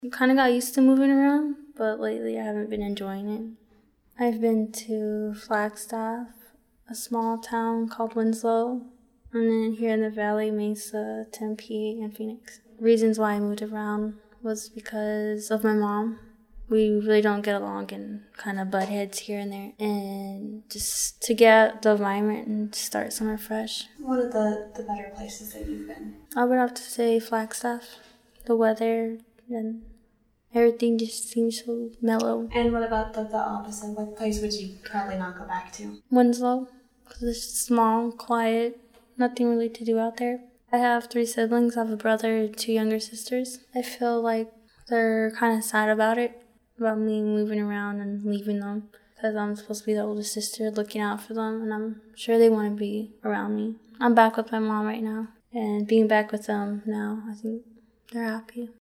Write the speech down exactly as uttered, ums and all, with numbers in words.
I kind of got used to moving around, but lately I haven't been enjoying it. I've been to Flagstaff, a small town called Winslow, and then here in the Valley, Mesa, Tempe, and Phoenix. Reasons why I moved around was because of my mom. We really don't get along and kind of butt heads here and there. And just to get out the environment and start somewhere fresh. What are the, the better places that you've been? I would have to say Flagstaff. The weather and everything just seems so mellow. And what about the, the opposite? What place would you probably not go back to? Winslow, because it's small, quiet, nothing really to do out there. I have three siblings. I have a brother and two younger sisters. I feel like they're kind of sad about it, about me moving around and leaving them, because I'm supposed to be the oldest sister looking out for them, and I'm sure they want to be around me. I'm back with my mom right now, and being back with them now, I think they're happy.